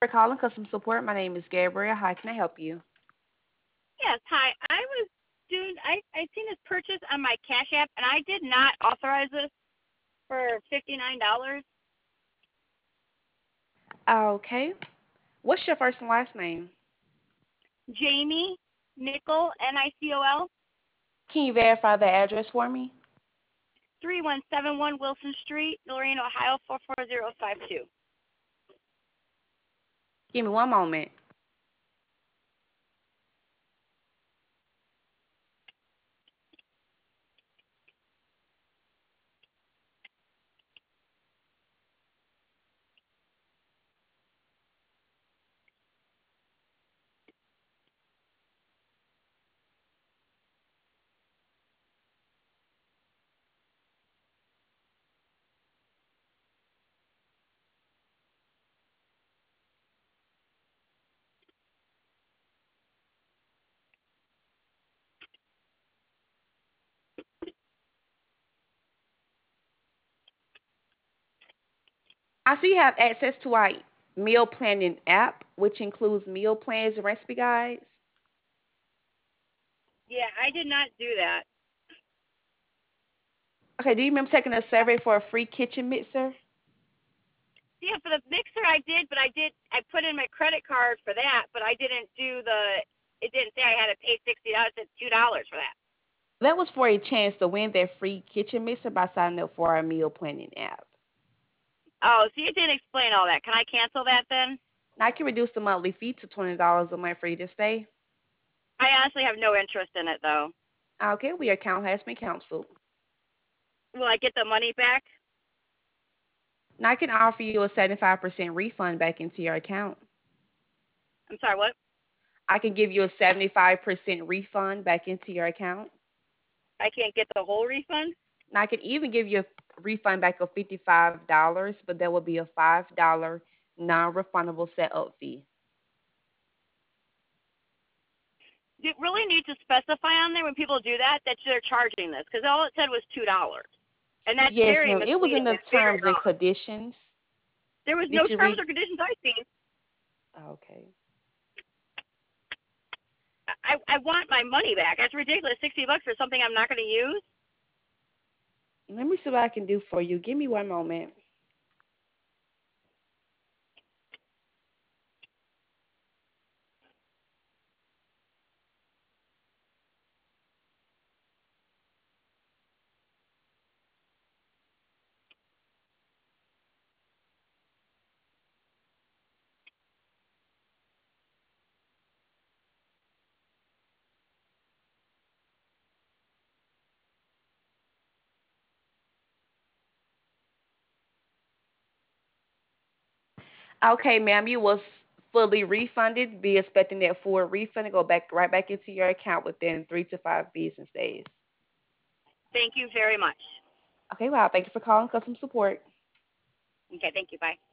For calling customer support, my name is Gabriel. How can I help you? Yes, hi. I seen this purchase on my Cash App, and I did not authorize this for $59. Okay. What's your first and last name? Jamie Nickel, Nicol, Can you verify the address for me? 3171 Wilson Street, Lorraine, Ohio 44052. Give me one moment. I see you have access to our meal planning app, which includes meal plans and recipe guides. Yeah, I did not do that. Okay, do you remember taking a survey for a free kitchen mixer? Yeah, for the mixer I did, but I put in my credit card for that, but I didn't do it didn't say I had to pay $60, it said $2 for that. That was for a chance to win that free kitchen mixer by signing up for our meal planning app. Oh, so you didn't explain all that. Can I cancel that then? Now I can reduce the monthly fee to $20 a month for you to stay. I honestly have no interest in it though. Okay, well, your account has been canceled. Will I get the money back? Now I can offer you a 75% refund back into your account. I'm sorry, what? I can give you a 75% refund back into your account. I can't get the whole refund? Now I can even give you a refund back of $55, but there will be a $5 non-refundable setup fee. You really need to specify on there when people do that they're charging this because all it said was $2, and that's Yes, very ma'am. It was in misleading. the It's very terms and wrong. conditions. There was no Did you terms read? or conditions I seen. Okay. I want my money back. That's ridiculous. $60 for something I'm not going to use. Let me see what I can do for you. Give me one moment. Okay, ma'am, you was fully refunded. Be expecting that full refund to go back right back into your account within 3 to 5 business days. Thank you very much. Okay, wow. Thank you for calling customer support. Okay, thank you. Bye.